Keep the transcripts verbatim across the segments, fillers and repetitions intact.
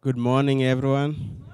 Good morning, everyone.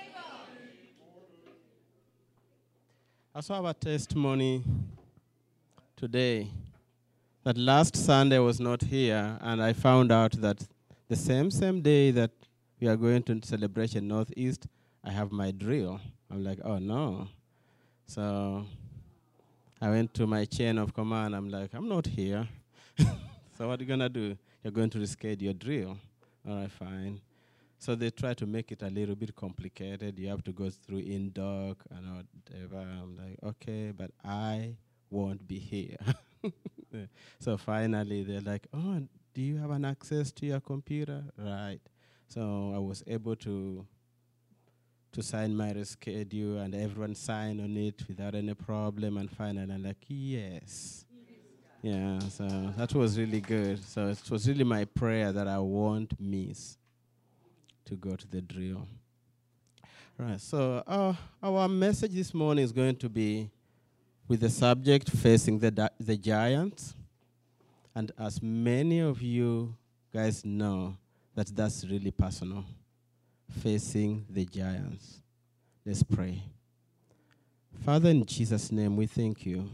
I saw our testimony today that last Sunday I was not here, and I found out that the same same day that we are going to Celebration Northeast, I have my drill. I'm like, oh no. So I went to my chain of command. I'm like, I'm not here. So what are you going to do? You're going to reschedule your drill. All right, fine. So they try to make it a little bit complicated. You have to go through INDOC and whatever. I'm like, okay, but I won't be here. So finally, they're like, oh, do you have an access to your computer? Right. So I was able to to sign my reschedule, and everyone signed on it without any problem. And finally, I'm like, yes. Yeah, so that was really good. So it was really my prayer that I won't miss to go to the drill. Right, so uh, our message this morning is going to be with the subject facing the, di- the giants. And as many of you guys know, that that's really personal, facing the giants. Let's pray. Father, in Jesus' name, we thank you.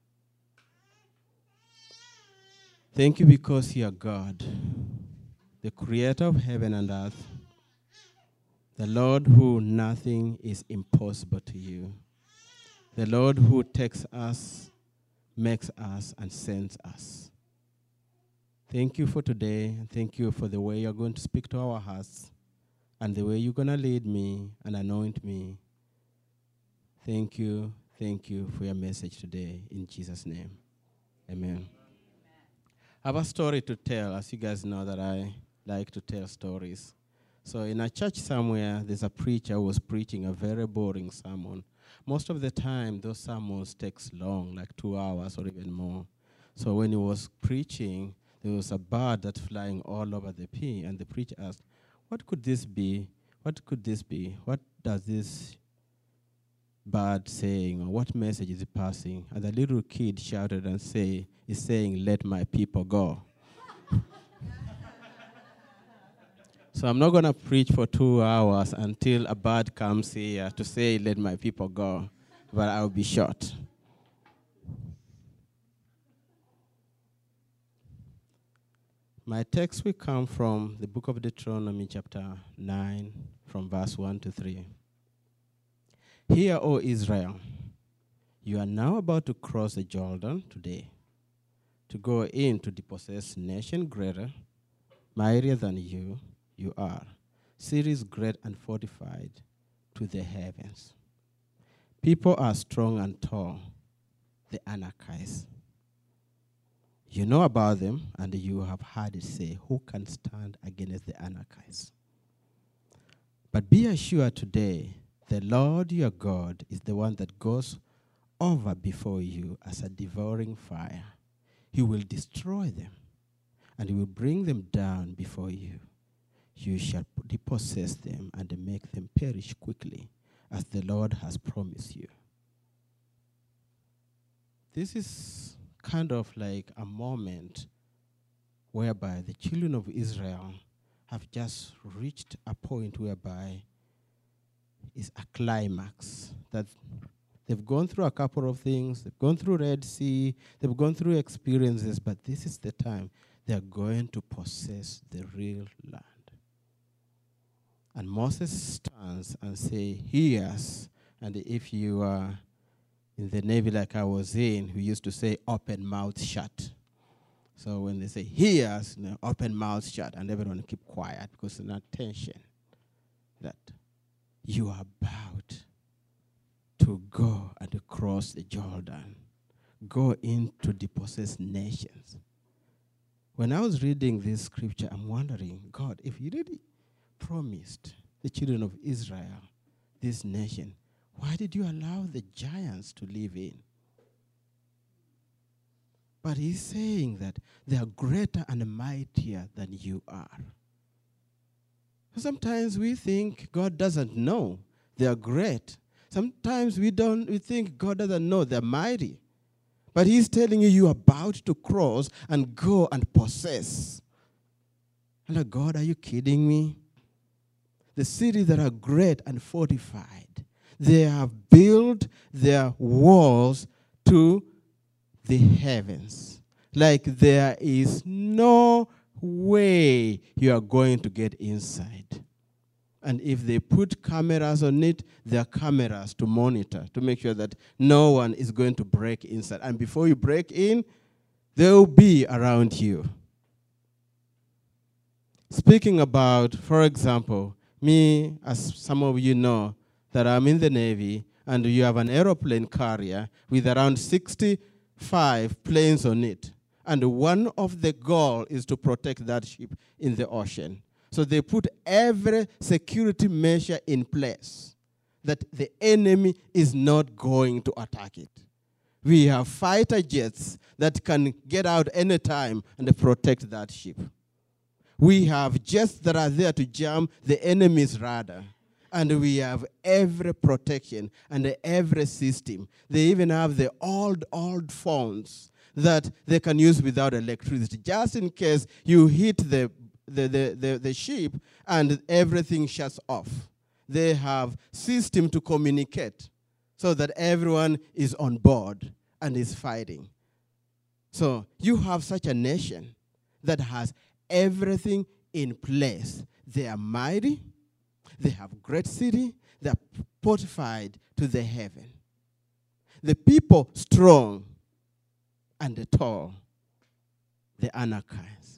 Thank you because you are God, the creator of heaven and earth, the Lord who nothing is impossible to you, the Lord who takes us, makes us, and sends us. Thank you for today, and thank you for the way you're going to speak to our hearts, and the way you're going to lead me and anoint me. Thank you, thank you for your message today, in Jesus' name. Amen. I have a story to tell. As you guys know that I like to tell stories. So in a church somewhere, there's a preacher who was preaching a very boring sermon. Most of the time, those sermons takes long, like two hours or even more. So when he was preaching, there was a bird that's flying all over the pea, and the preacher asked, what could this be? What could this be? What does this bird saying, or what message is it passing? And the little kid shouted and say, is saying, let my people go. So I'm not going to preach for two hours until a bird comes here to say, let my people go, but I'll be short. My text will come from the book of Deuteronomy, chapter nine, from verse one to three. Hear, O Israel, you are now about to cross the Jordan today, to go in to depossess nation greater, mightier than you, you are, cities great and fortified to the heavens. People are strong and tall, the Anakites. You know about them, and you have heard it say, who can stand against the Anakites? But be assured today, the Lord your God is the one that goes over before you as a devouring fire. He will destroy them, and he will bring them down before you. You shall depossess them and make them perish quickly, as the Lord has promised you. This is kind of like a moment whereby the children of Israel have just reached a point whereby it's a climax, that they've gone through a couple of things. They've gone through Red Sea. They've gone through experiences, but this is the time they're going to possess the real land. And Moses stands and say, hears. And if you are in the Navy like I was in, we used to say open mouth shut. So when they say hears, you know, open mouth shut, and everyone keep quiet because there's an attention that you are about to go and to cross the Jordan, go into depossess nations. When I was reading this scripture, I'm wondering, God, if you really promised the children of Israel this nation, why did you allow the giants to live in? But he's saying that they are greater and mightier than you are. Sometimes we think God doesn't know they are great. Sometimes we don't. We think God doesn't know they're mighty. But he's telling you you're about to cross and go and possess. And like, God, are you kidding me? the cities that are great and fortified. They have built their walls to the heavens. Like there is no way you are going to get inside. And if they put cameras on it, there are cameras to monitor, to make sure that no one is going to break inside. And before you break in, they will be around you. Speaking about, for example, me, as some of you know, that I'm in the Navy, and you have an aeroplane carrier with around sixty-five planes on it. And one of the goals is to protect that ship in the ocean. So they put every security measure in place that the enemy is not going to attack it. We have fighter jets that can get out anytime and protect that ship. We have jets that are there to jam the enemy's radar. And we have every protection and every system. They even have the old, old phones that they can use without electricity, just in case you hit the The, the, the, the ship and everything shuts off. They have system to communicate so that everyone is on board and is fighting. So you have such a nation that has everything in place. They are mighty. They have great city. They are fortified to the heaven. The people strong and the tall, the Anakites.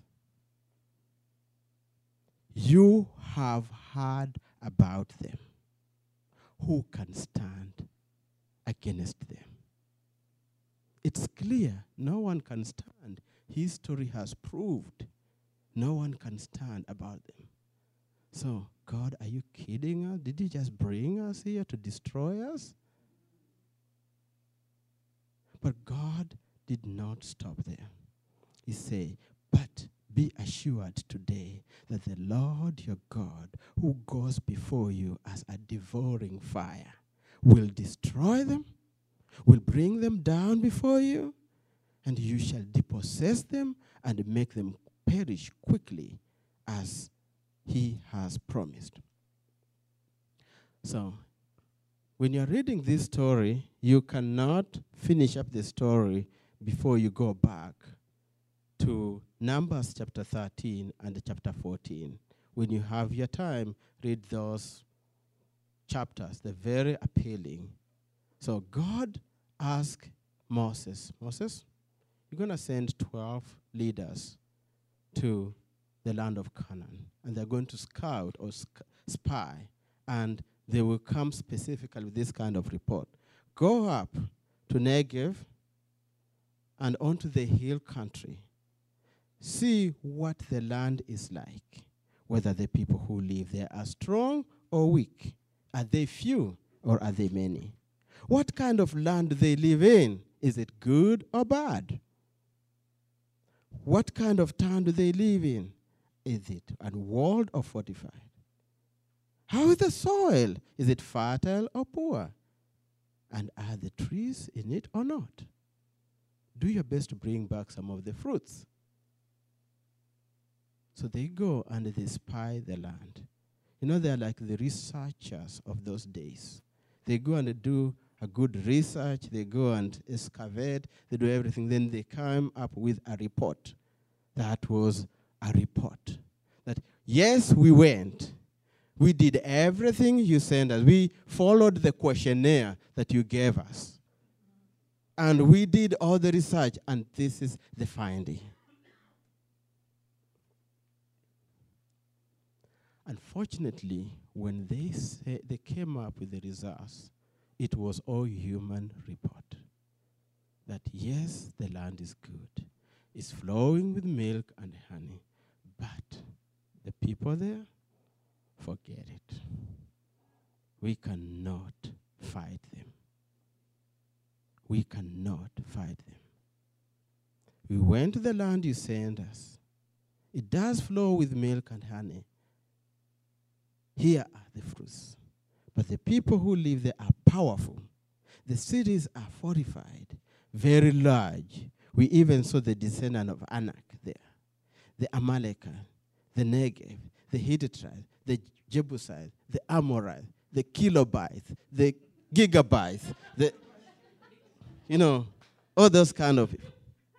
You have heard about them. Who can stand against them? It's clear. No one can stand. History has proved no one can stand about them. So, God, are you kidding us? Did you just bring us here to destroy us? But God did not stop there. He said, but be assured today that the Lord your God, who goes before you as a devouring fire, will destroy them, will bring them down before you, and you shall depossess them and make them perish quickly as he has promised. So, when you're reading this story, you cannot finish up the story before you go back to Numbers chapter thirteen and chapter fourteen. When you have your time, read those chapters. They're very appealing. So God asked Moses, Moses, you're going to send twelve leaders to the land of Canaan. And they're going to scout or sc- spy. And they will come specifically with this kind of report. Go up to Negev and onto the hill country. See what the land is like, whether the people who live there are strong or weak. Are they few or are they many? What kind of land do they live in? Is it good or bad? What kind of town do they live in? Is it unwalled or fortified? How is the soil? Is it fertile or poor? And are the trees in it or not? Do your best to bring back some of the fruits. So they go and they spy the land. You know, they're like the researchers of those days. They go and they do a good research. They go and excavate. They do everything. Then they come up with a report. That was a report. That, yes, we went. We did everything you sent us. We followed the questionnaire that you gave us. And we did all the research, and this is the finding. Unfortunately, when they say they came up with the results, it was all human report. That yes, the land is good. It's flowing with milk and honey. But the people there, forget it. We cannot fight them. We cannot fight them. We went to the land you sent us. It does flow with milk and honey. Here are the fruits. But the people who live there are powerful. The cities are fortified, very large. We even saw the descendant of Anak there. The Amalekite, the Negev, the Hittite, the Jebusites, the Amorites, the kilobytes, the gigabytes, the, you know, all those kind of people.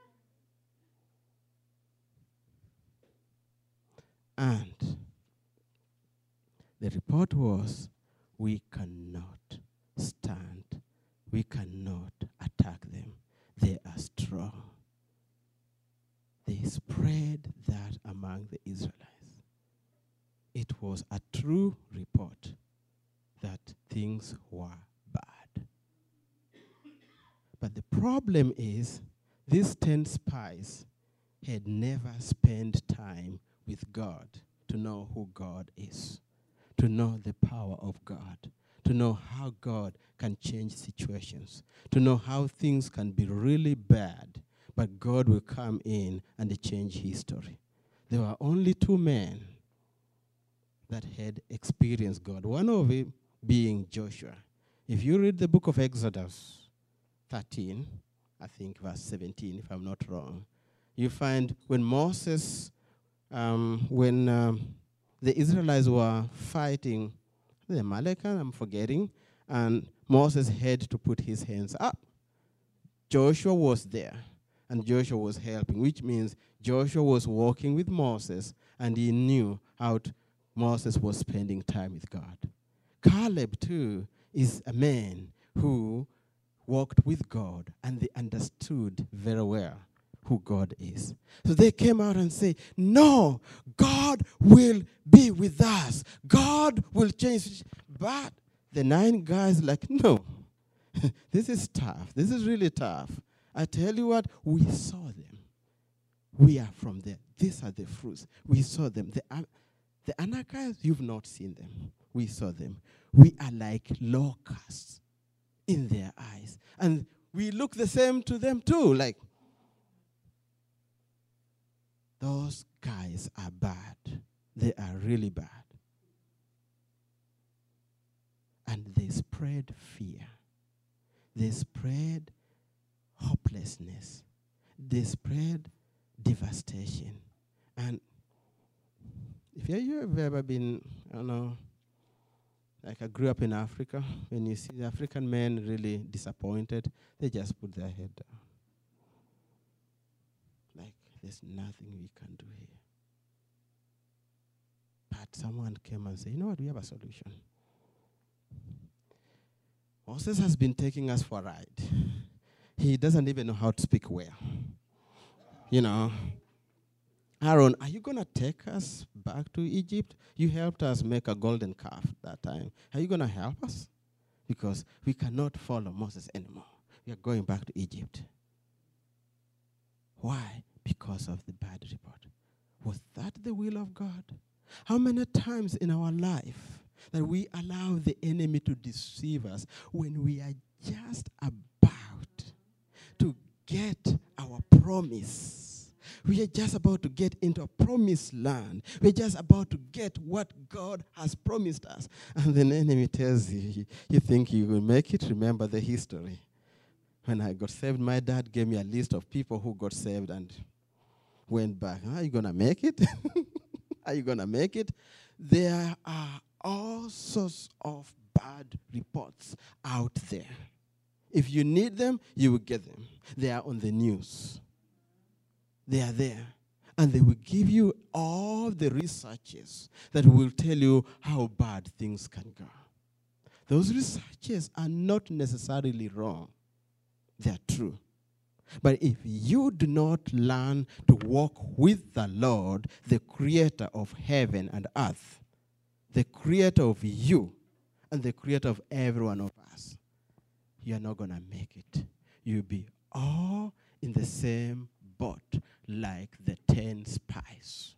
And the report was, we cannot stand. We cannot attack them. They are strong. They spread that among the Israelites. It was a true report that things were bad. But the problem is, these ten spies had never spent time with God to know who God is, to know the power of God, to know how God can change situations, to know how things can be really bad, but God will come in and change history. There were only two men that had experienced God, one of them being Joshua. If you read the book of Exodus thirteen, I think verse seventeen, if I'm not wrong, you find when Moses, um, when um, the Israelites were fighting the Amalekite, I'm forgetting, and Moses had to put his hands up. Joshua was there, and Joshua was helping, which means Joshua was walking with Moses, and he knew how to, Moses was spending time with God. Caleb, too, is a man who walked with God, and they understood very well who God is. So they came out and say, no, God will be with us. God will change. But the nine guys like, no, this is tough. This is really tough. I tell you what, we saw them. We are from there. These are the fruits. We saw them. The, uh, the Anakites, you've not seen them. We saw them. We are like locusts in their eyes. And we look the same to them too, like, those guys are bad. They are really bad. And they spread fear. They spread hopelessness. They spread devastation. And if you have ever been, I don't know, like I grew up in Africa, when you see the African men really disappointed, they just put their head down. Like, there's nothing we can do here. But someone came and said, you know what, we have a solution. Moses has been taking us for a ride. He doesn't even know how to speak well. You know, Aaron, are you going to take us back to Egypt? You helped us make a golden calf that time. Are you going to help us? Because we cannot follow Moses anymore. We are going back to Egypt. Why? Because of the bad report. Was that the will of God? How many times in our life that we allow the enemy to deceive us when we are just about to get our promise? We are just about to get into a promised land. We're just about to get what God has promised us. And the enemy tells you, you think you will make it? Remember the history. When I got saved, my dad gave me a list of people who got saved and went back. Are you going to make it? Are you going to make it? There are all sorts of bad reports out there. If you need them, you will get them. They are on the news. They are there. And they will give you all the researches that will tell you how bad things can go. Those researches are not necessarily wrong. They are true. But if you do not learn to walk with the Lord, the creator of heaven and earth, the creator of you, and the creator of every one of us, you're not going to make it. You'll be all in the same boat like the ten spies.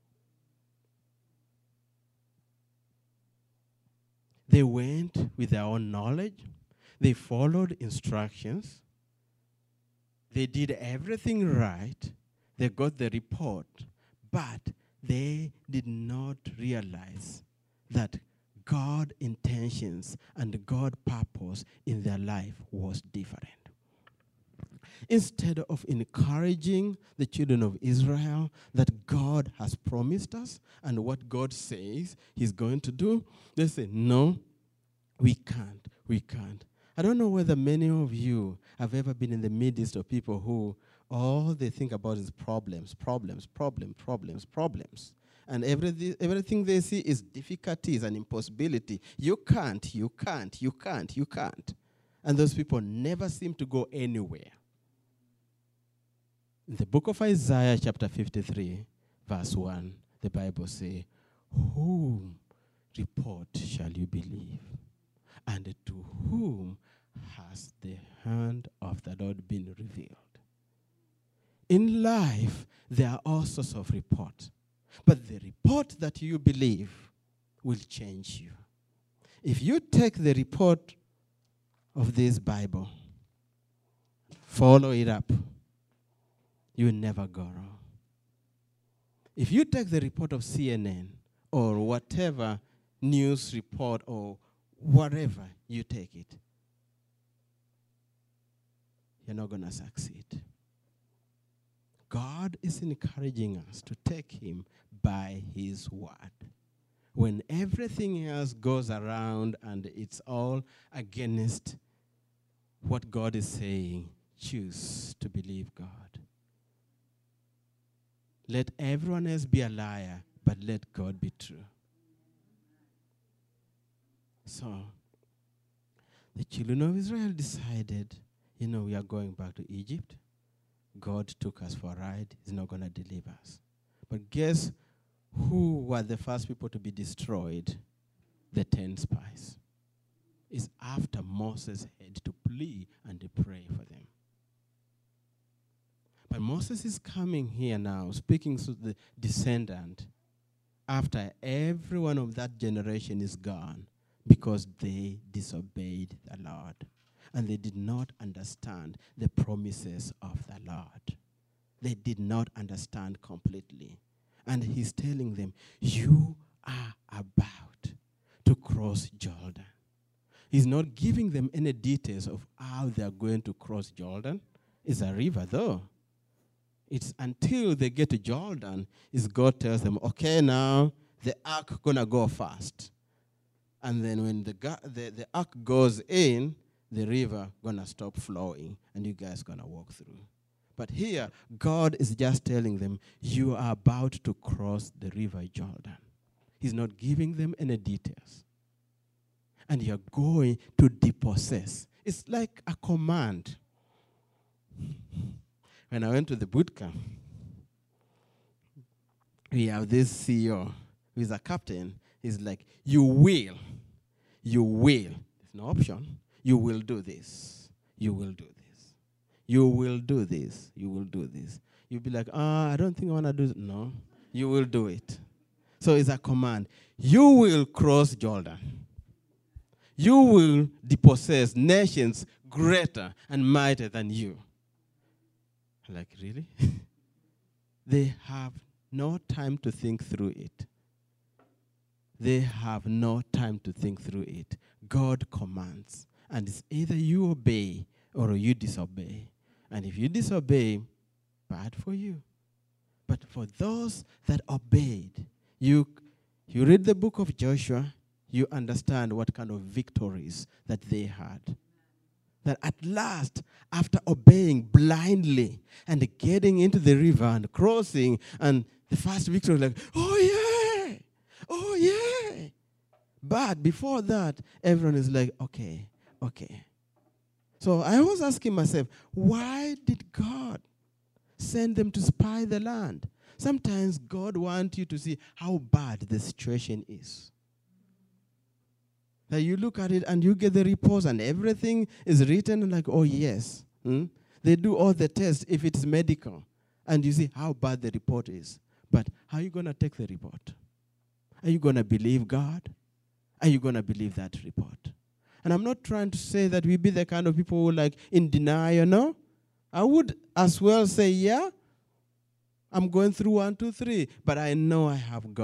They went with their own knowledge. They followed instructions. They did everything right. They got the report. But they did not realize that God's intentions and God's purpose in their life was different. instead of encouraging the children of Israel that God has promised us and what God says he's going to do, they say, no, we can't, we can't. I don't know whether many of you have ever been in the midst of people who all they think about is problems, problems, problems, problems, problems. And everything, everything they see is difficulties and impossibility. You can't, you can't, you can't, you can't. And those people never seem to go anywhere. In the book of Isaiah, chapter fifty-three, verse one, the Bible says, whom report shall you believe? And to whom has the hand of the Lord been revealed? In life, there are all sorts of reports. But the report that you believe will change you. If you take the report of this Bible, follow it up, you will never go wrong. If you take the report of C N N or whatever news report or whatever you take it, you're not going to succeed. God is encouraging us to take him by his word. When everything else goes around and it's all against what God is saying, choose to believe God. Let everyone else be a liar, but let God be true. So, the children of Israel decided, you know, we are going back to Egypt. God took us for a ride. He's not going to deliver us. But guess who were the first people to be destroyed? The ten spies. It's after Moses had to plead and to pray for them. But Moses is coming here now, speaking to the descendant, after everyone of that generation is gone, because they disobeyed the Lord. And they did not understand the promises of the Lord. They did not understand completely. And he's telling them, you are about to cross Jordan. He's not giving them any details of how they're going to cross Jordan. It's a river, though. It's until they get to Jordan, is God tells them, okay, now the ark going to go fast. And then when the, the, the ark goes in, the river going to stop flowing, and you guys going to walk through. But here, God is just telling them, you are about to cross the river Jordan. He's not giving them any details. And you're going to depossess. It's like a command. When I went to the boot camp, we have this C E O who is a captain. He's like, you will, you will. There's no option. You will do this. You will do this. You will do this. You will do this. You'll be like, ah, oh, I don't think I want to do it. No, you will do it. So it's a command. You will cross Jordan. You will depossess nations greater and mightier than you. Like, really? They have no time to think through it. They have no time to think through it. God commands. And it's either you obey or you disobey. And if you disobey, bad for you. But for those that obeyed, you, you read the book of Joshua, you understand what kind of victories that they had. That at last, after obeying blindly and getting into the river and crossing, and the first victory was like, oh yeah, oh yeah. But before that, everyone is like, okay, okay. So I was asking myself, why did God send them to spy the land? Sometimes God wants you to see how bad the situation is. That you look at it and you get the reports and everything is written like, oh yes. Hmm? They do all the tests if it's medical. And you see how bad the report is. But how are you going to take the report? Are you going to believe God? Are you going to believe that report? And I'm not trying to say that we be the kind of people who like in denial, no. I would as well say, yeah, I'm going through one, two, three, but I know I have God.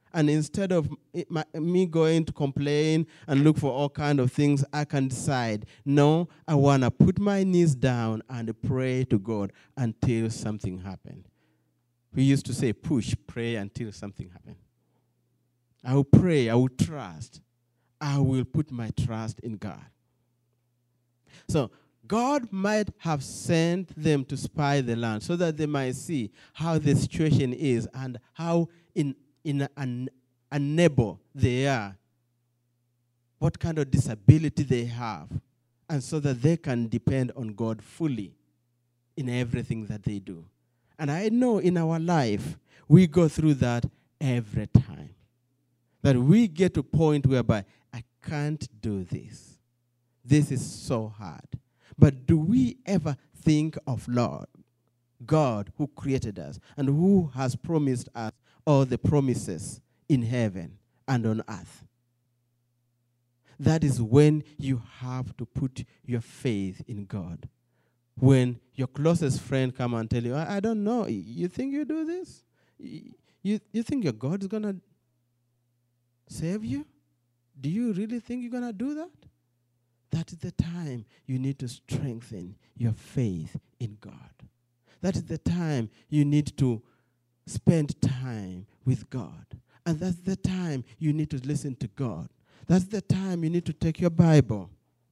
And instead of it, my, me going to complain and look for all kind of things, I can decide, no, I want to put my knees down and pray to God until something happens. We used to say, push, pray until something happens. I will pray, I will trust. I will put my trust in God. So God might have sent them to spy the land so that they might see how the situation is and how in, in an, unable they are, what kind of disability they have, and so that they can depend on God fully in everything that they do. And I know in our life, we go through that every time. That we get to a point whereby, I can't do this. This is so hard. But do we ever think of Lord, God who created us and who has promised us all the promises in heaven and on earth? That is when you have to put your faith in God. When your closest friend come and tell you, I, I don't know, you think you do this? You, you think your God is going to save you? Do you really think you're going to do that? That is the time you need to strengthen your faith in God. That is the time you need to spend time with God. And that's the time you need to listen to God. That's the time you need to take your Bible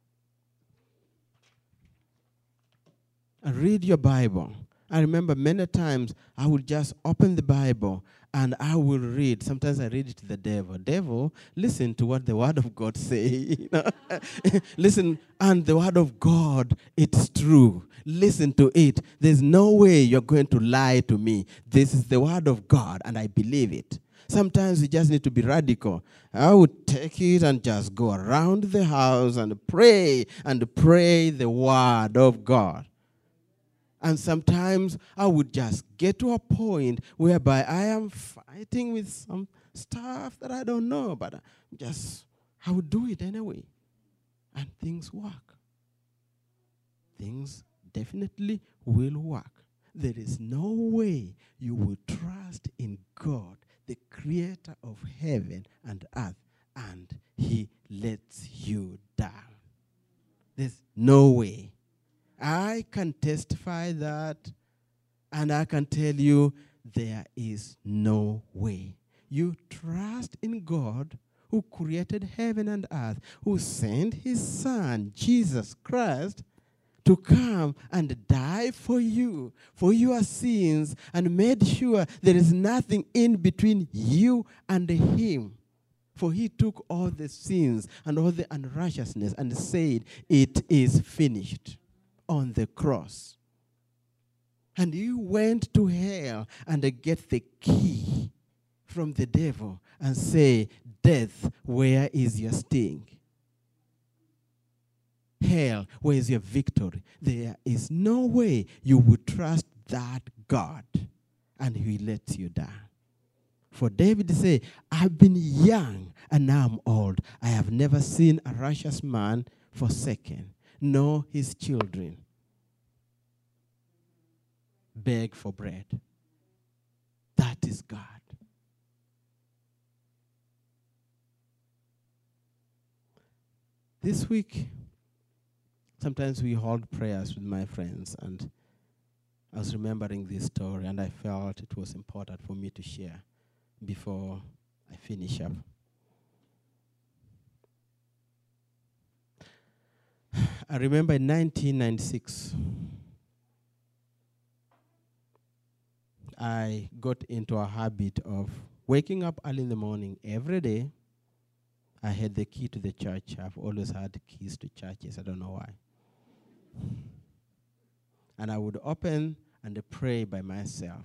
and read your Bible. I remember many times I would just open the Bible and I will read. Sometimes I read it to the devil. Devil, listen to what the Word of God say. Listen, and the Word of God, it's true. Listen to it. There's no way you're going to lie to me. This is the Word of God, and I believe it. Sometimes you just need to be radical. I would take it and just go around the house and pray and pray the Word of God. And sometimes I would just get to a point whereby I am fighting with some stuff that I don't know, but just I would do it anyway. And things work. Things definitely will work. There is no way you will trust in God, the creator of heaven and earth, and he lets you down. There's no way. I can testify that, and I can tell you there is no way. You trust in God who created heaven and earth, who sent his son, Jesus Christ, to come and die for you, for your sins, and made sure there is nothing in between you and him. For he took all the sins and all the unrighteousness and said, it is finished on the cross. And you went to hell and get the key from the devil and say, death, where is your sting? Hell, where is your victory? There is no way you would trust that God and he lets you down. For David said, I've been young and now I'm old. I have never seen a righteous man forsaken, nor his children beg for bread. That is God. This week, sometimes we hold prayers with my friends, and I was remembering this story, and I felt it was important for me to share before I finish up. I remember in nineteen ninety-six, I got into a habit of waking up early in the morning every day. I had the key to the church. I've always had keys to churches. I don't know why. And I would open and pray by myself.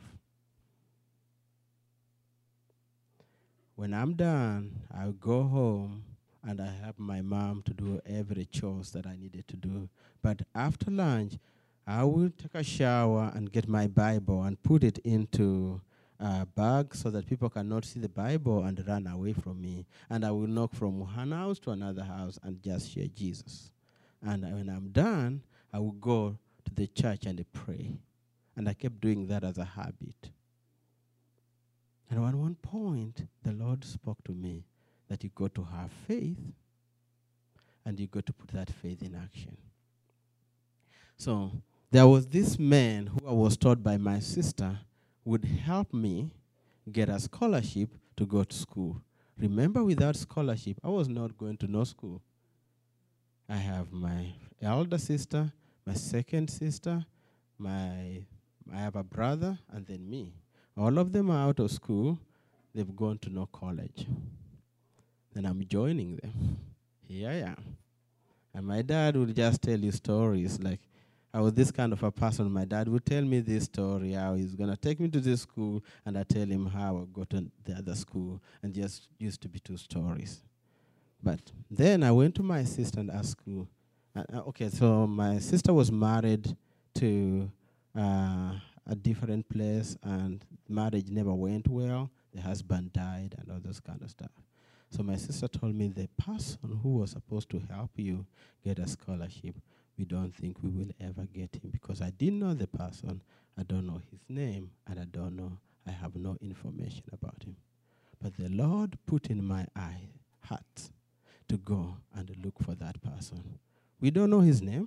When I'm done, I'll go home and I help my mom to do every chores that I needed to do. But after lunch, I will take a shower and get my Bible and put it into a bag so that people cannot see the Bible and run away from me. And I will knock from one house to another house and just share Jesus. And when I'm done, I will go to the church and pray. And I kept doing that as a habit. And at one point, the Lord spoke to me that you got to have faith and you got to put that faith in action. So there was this man who I was taught by my sister would help me get a scholarship to go to school. Remember, without scholarship, I was not going to no school. I have my elder sister, my second sister, my I have a brother, and then me. All of them are out of school. They've gone to no college. Then I'm joining them. Here I am. And my dad would just tell you stories like, I was this kind of a person. My dad would tell me this story, how he's going to take me to this school, and I tell him how I got to the other school, and just used to be two stories. But then I went to my sister and asked school. Uh, okay, so my sister was married to uh, a different place, and marriage never went well. The husband died and all those kind of stuff. So my sister told me the person who was supposed to help you get a scholarship, we don't think we will ever get him, because I didn't know the person, I don't know his name, and I don't know, I have no information about him. But the Lord put in my eye, heart, to go and look for that person. We don't know his name.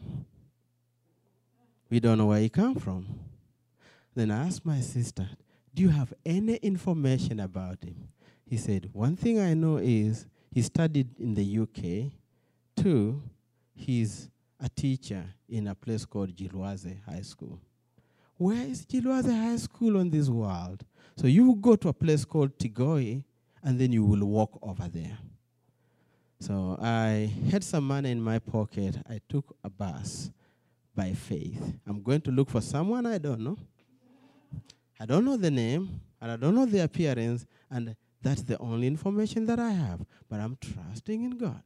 We don't know where he come from. Then I asked my sister, do you have any information about him? He said, one thing I know is he studied in the U K. Two, he's a teacher in a place called Gilwaze High School. Where is Gilwaze High School on this world? So you will go to a place called Tigoi, and then you will walk over there. So I had some money in my pocket. I took a bus by faith. I'm going to look for someone I don't know. I don't know the name, and I don't know the appearance, and that's the only information that I have. But I'm trusting in God.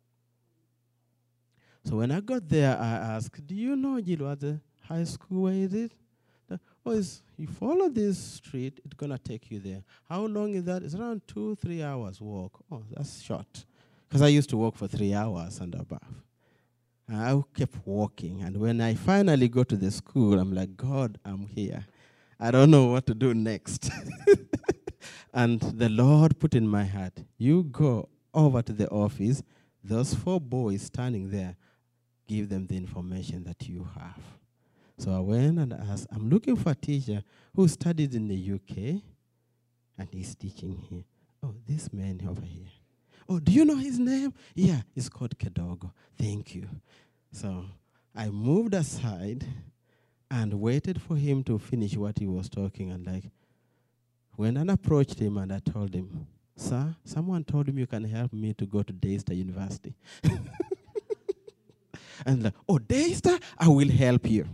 So when I got there, I asked, do you know Gilwaze High School? Where is it? The, oh, it's, you follow this street, it's going to take you there. How long is that? It's around two, three hours walk. Oh, that's short. Because I used to walk for three hours and above. And I kept walking. And when I finally got to the school, I'm like, God, I'm here. I don't know what to do next. And the Lord put in my heart, you go over to the office, those four boys standing there, give them the information that you have. So I went and asked, I'm looking for a teacher who studied in the U K, and he's teaching here. Oh, this man over here. Oh, do you know his name? Yeah, it's called Kedogo. Thank you. So I moved aside and waited for him to finish what he was talking. And like, when I approached him and I told him, sir, someone told me you can help me to go to Daystar University. And like, oh, Daystar, I will help you.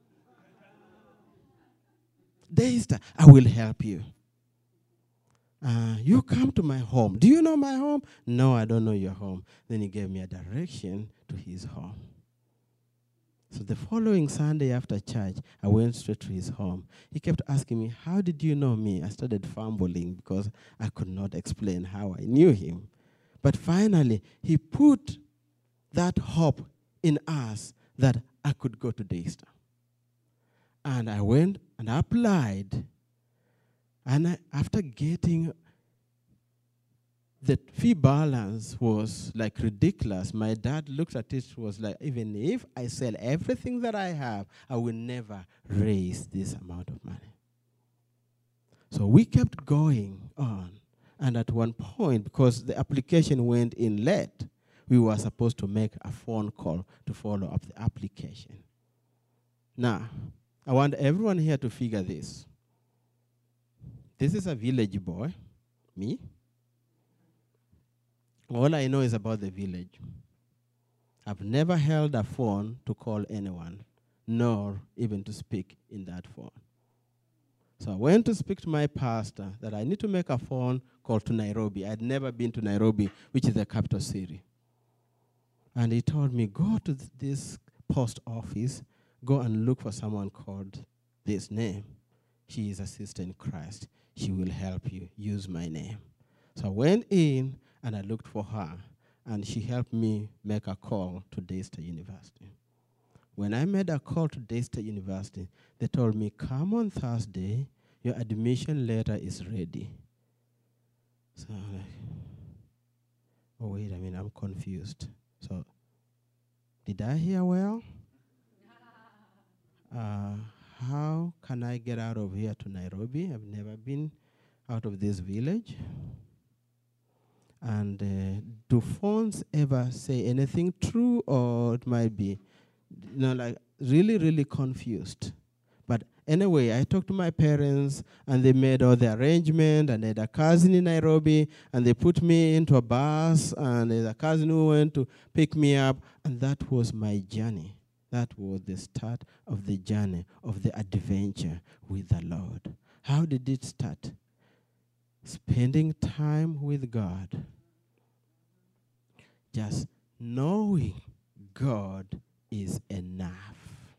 Daystar, I will help you. Uh, you come to my home. Do you know my home? No, I don't know your home. Then he gave me a direction to his home. So the following Sunday after church, I went straight to his home. He kept asking me, how did you know me? I started fumbling because I could not explain how I knew him. But finally, he put that hope in us that I could go to Daystar. And I went and applied. And I, after getting the fee balance was like ridiculous. My dad looked at it, was like, even if I sell everything that I have, I will never raise this amount of money. So we kept going on. And at one point, because the application went in late, we were supposed to make a phone call to follow up the application. Now, I want everyone here to figure this. This is a village boy, me. All I know is about the village. I've never held a phone to call anyone, nor even to speak in that phone. So I went to speak to my pastor that I need to make a phone call to Nairobi. I'd never been to Nairobi, which is the capital city. And he told me, go to th- this post office, go and look for someone called this name. She is a sister in Christ. She will help you. Use my name. So I went in and I looked for her, and she helped me make a call to Daystar University. When I made a call to Daystar University, they told me, come on Thursday, your admission letter is ready. So I'm like, oh, wait, I mean, I'm confused. So, did I hear well? Uh, how can I get out of here to Nairobi? I've never been out of this village. And uh, do phones ever say anything true, or it might be, you know, like really, really confused. But anyway, I talked to my parents, and they made all the arrangement, and they had a cousin in Nairobi, and they put me into a bus, and there's a cousin who went to pick me up, and that was my journey. That was the start of the journey, of the adventure with the Lord. How did it start? Spending time with God. Just knowing God is enough.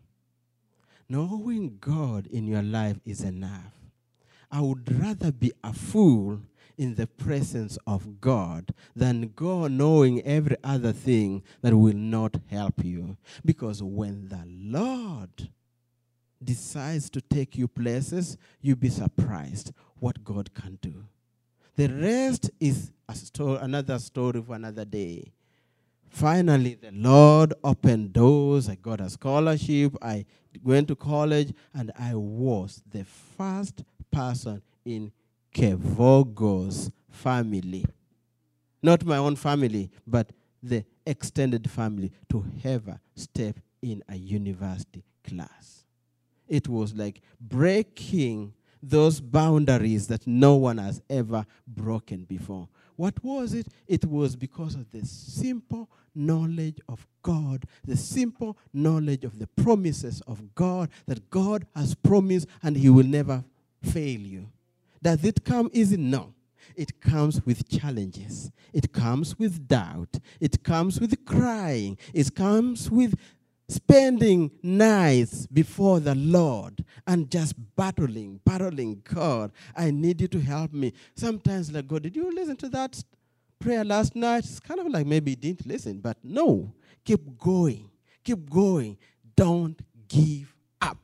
Knowing God in your life is enough. I would rather be a fool in the presence of God than go knowing every other thing that will not help you. Because when the Lord decides to take you places, you'll be surprised what God can do. The rest is a story, another story for another day. Finally, the Lord opened doors. I got a scholarship. I went to college, and I was the first person in Kevogo's family. Not my own family, but the extended family to ever step in a university class. It was like breaking those boundaries that no one has ever broken before. What was it? It was because of the simple knowledge of God, the simple knowledge of the promises of God, that God has promised and he will never fail you. Does it come easy? No. It comes with challenges. It comes with doubt. It comes with crying. It comes with spending nights before the Lord and just battling, battling. God, I need you to help me. Sometimes like, God, did you listen to that prayer last night? It's kind of like maybe you didn't listen, but no. Keep going. Keep going. Don't give up.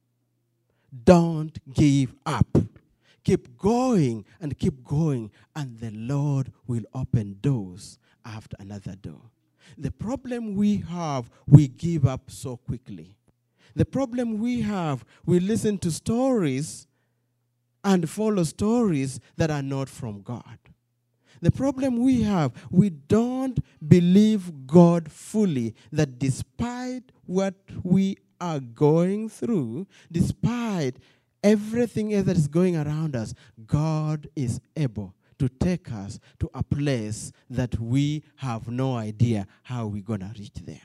Don't give up. Keep going and keep going, and the Lord will open doors after another door. The problem we have, we give up so quickly. The problem we have, we listen to stories and follow stories that are not from God. The problem we have, we don't believe God fully, that despite what we are going through, despite everything that is going around us, God is able to take us to a place that we have no idea how we're going to reach there.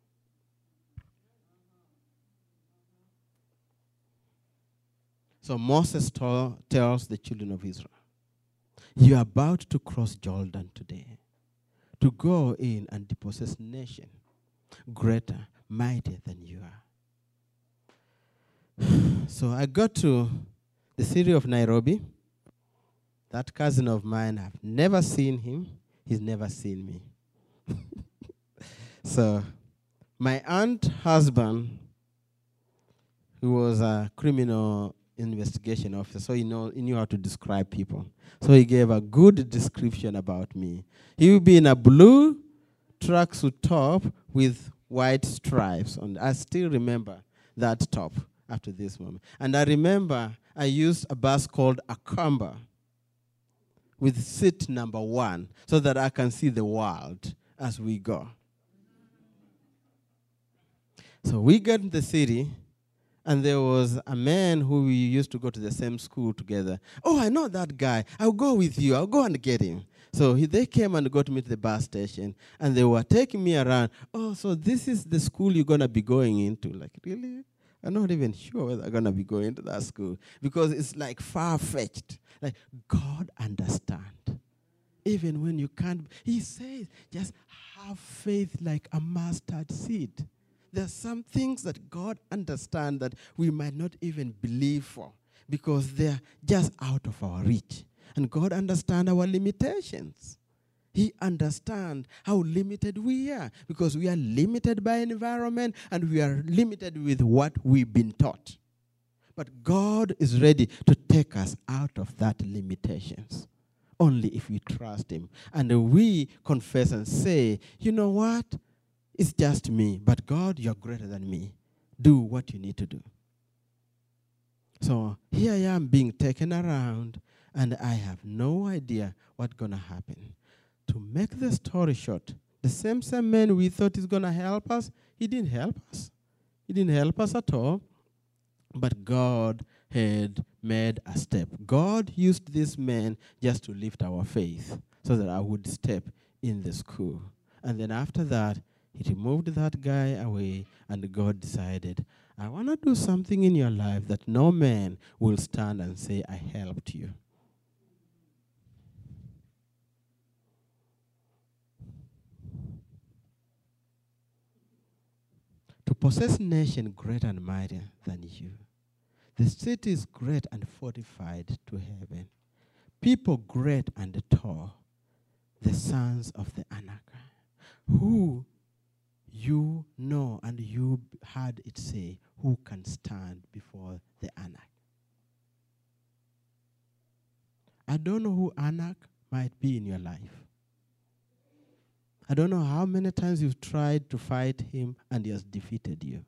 So Moses t- tells the children of Israel, you are about to cross Jordan today to go in and depossess nation greater, mightier than you are. So I got to the city of Nairobi. That cousin of mine, I've never seen him. He's never seen me. So my aunt husband, who was a criminal investigation officer, so he, know, he knew how to describe people. So he gave a good description about me. He would be in a blue tracksuit top with white stripes. And I still remember that top after this moment. And I remember I used a bus called Akamba with seat number one so that I can see the world as we go. So we got in the city, and there was a man who we used to go to the same school together. Oh, I know that guy. I'll go with you. I'll go and get him. So he, they came and got me to the bus station, and they were taking me around. Oh, so this is the school you're going to be going into. Like, really? I'm not even sure whether I'm going to be going to that school because it's like far-fetched. Like, God understands. Even when you can't, he says, just have faith like a mustard seed. There's some things that God understands that we might not even believe for because they're just out of our reach. And God understands our limitations. He understands how limited we are because we are limited by environment and we are limited with what we've been taught. But God is ready to take us out of that limitations. only if we trust him. And we confess and say, you know what? It's just me. But God, you're greater than me. Do what you need to do. So here I am being taken around, and I have no idea what's going to happen. To make the story short, the same same man we thought is going to help us, he didn't help us. He didn't help us at all. But God had made a step. God used this man just to lift our faith so that I would step in the school. And then after that, he removed that guy away, and God decided, I want to do something in your life that no man will stand and say, I helped you. To possess nation greater and mightier than you. The city is great and fortified to heaven. People great and tall, the sons of the Anak, who you know and you heard it say, who can stand before the Anak? I don't know who Anak might be in your life. I don't know how many times you've tried to fight him and he has defeated you.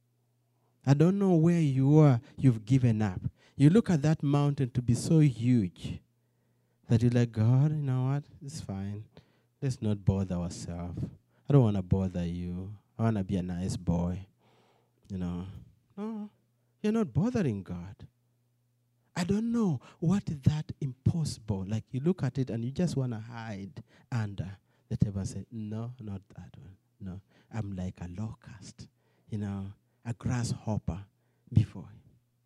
I don't know where you are, you've given up. You look at that mountain to be so huge that you're like, God, you know what? It's fine. Let's not bother ourselves. I don't want to bother you. I want to be a nice boy. You know. No, you're not bothering God. I don't know what is that impossible. Like you look at it and you just want to hide under the table and say, no, not that one. No, I'm like a locust, you know, a grasshopper before him.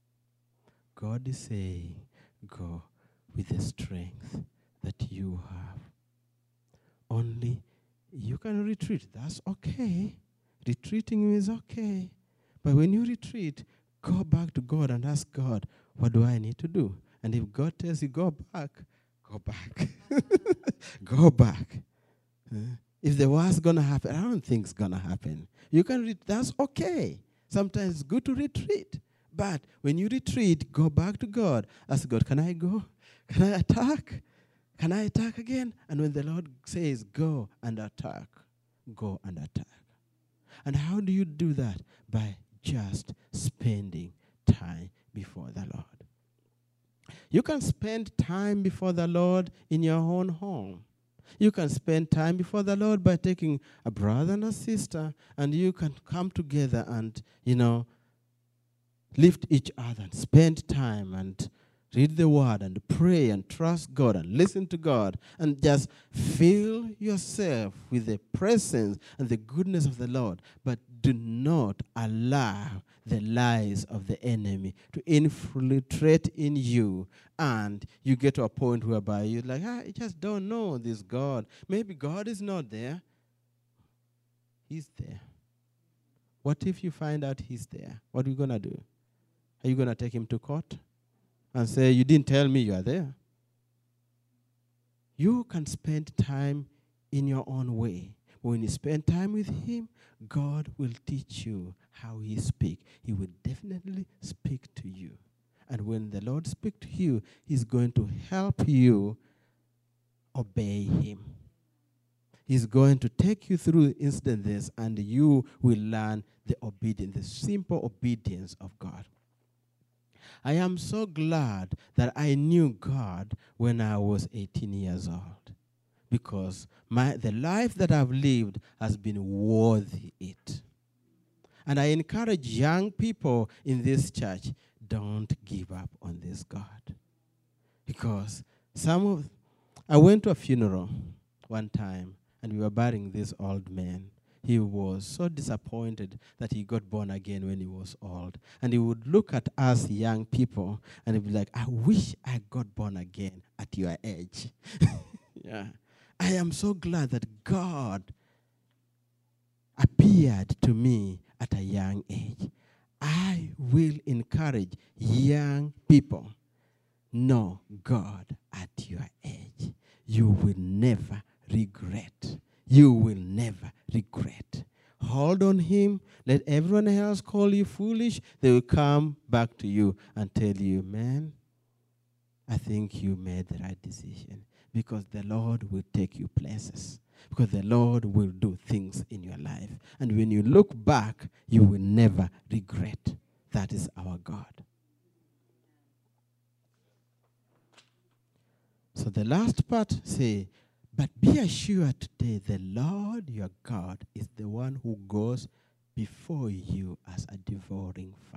God is saying, go with the strength that you have. Only you can retreat. That's okay. Retreating is okay. But when you retreat, go back to God and ask God, what do I need to do? And if God tells you, go back, go back. Go back. Uh, if the worst is going to happen, I don't think it's going to happen. You can, re- that's okay. Sometimes it's good to retreat. But when you retreat, go back to God. Ask God, can I go? Can I attack? Can I attack again? And when the Lord says, go and attack, go and attack. And how do you do that? By just spending time before the Lord. You can spend time before the Lord in your own home. You can spend time before the Lord by taking a brother and a sister, and you can come together and, you know, lift each other and spend time and read the word and pray and trust God and listen to God and just fill yourself with the presence and the goodness of the Lord. But do not allow the lies of the enemy to infiltrate in you, and you get to a point whereby you're like, ah, I just don't know this God. Maybe God is not there. He's there. What if you find out he's there? What are you going to do? Are you going to take him to court and say, you didn't tell me you are there? You can spend time in your own way. When you spend time with him, God will teach you how he speaks. He will definitely speak to you. And when the Lord speaks to you, he's going to help you obey him. He's going to take you through instances, and you will learn the obedience, the simple obedience of God. I am so glad that I knew God when I was eighteen years old, because my the life that I've lived has been worthy it. And I encourage young people in this church, don't give up on this God. Because some of, I went to a funeral one time, and we were burying this old man. He was so disappointed that he got born again when he was old. And he would look at us young people and he'd be like, I wish I got born again at your age. Yeah. I am so glad that God appeared to me at a young age. I will encourage young people, know God at your age. You will never regret. You will never regret. Hold on him. Let everyone else call you foolish. They will come back to you and tell you, man, I think you made the right decision. because the Lord will take you places. Because the Lord will do things in your life. And when you look back, you will never regret. That is our God. So the last part say, but be assured today the Lord your God is the one who goes before you as a devouring fire.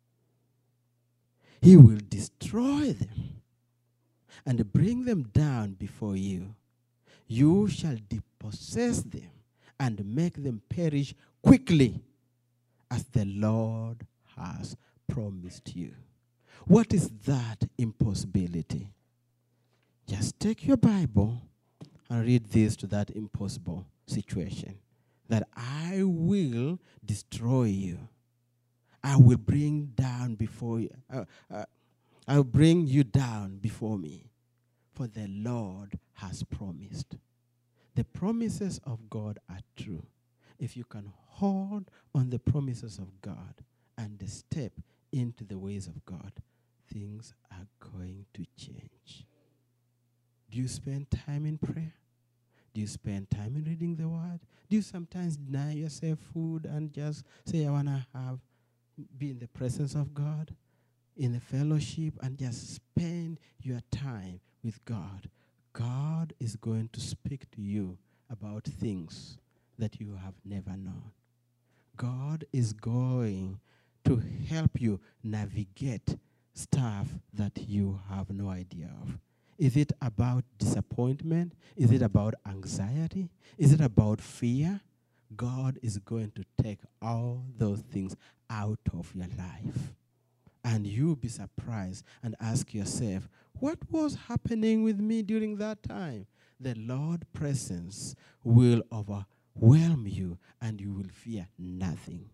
He will destroy them and bring them down before you. You shall depossess them and make them perish quickly as the Lord has promised you. What is that impossibility? Just take your Bible and read this to that impossible situation. That I will destroy you. I will bring down before you. Uh, uh, I will bring you down before me. For the Lord has promised. The promises of God are true. If you can hold on the promises of God and step into the ways of God, things are going to change. Do you spend time in prayer? Do you spend time in reading the word? Do you sometimes deny yourself food and just say, I want to have, be in the presence of God, in the fellowship, and just spend your time with God? God is going to speak to you about things that you have never known. God is going to help you navigate stuff that you have no idea of. Is it about disappointment? Is it about anxiety? Is it about fear? God is going to take all those things out of your life. And you'll be surprised and ask yourself, what was happening with me during that time? The Lord's presence will overwhelm you and you will fear nothing.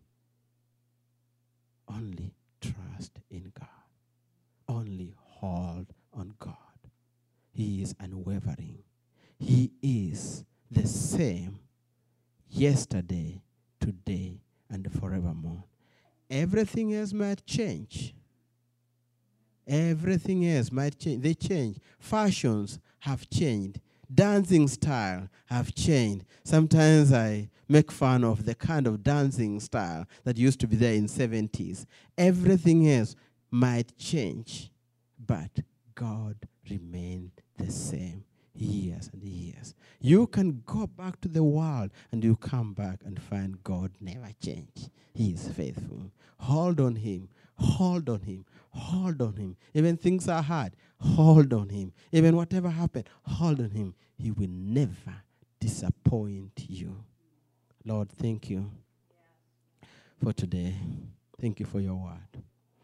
Only trust in God. Only hold on God. He is unwavering. He is the same yesterday, today, and forevermore. Everything else might change. Everything else might change. They change. Fashions have changed. Dancing style have changed. Sometimes I make fun of the kind of dancing style that used to be there in the seventies. Everything else might change, but God remained the same years and years. You can go back to the world and you come back and find God never changed. He is faithful. Hold on him. Hold on him. Hold on him. Even things are hard, hold on him. Even whatever happened, hold on him. He will never disappoint you. Lord, thank you for today. Thank you for your word.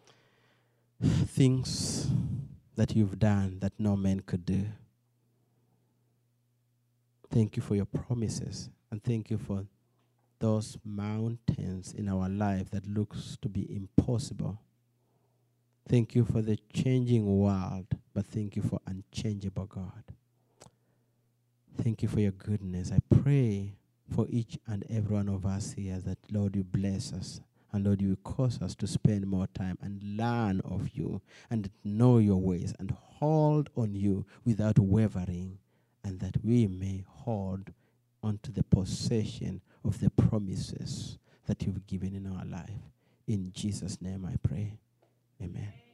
Things that you've done that no man could do. Thank you for your promises. And thank you for those mountains in our life that looks to be impossible. Thank you for the changing world, but thank you for unchangeable God. Thank you for your goodness. I pray for each and every one of us here that, Lord, you bless us. And, Lord, you cause us to spend more time and learn of you and know your ways and hold on you without wavering, and that we may hold onto the possession of the promises that you've given in our life. In Jesus' name I pray. Amen.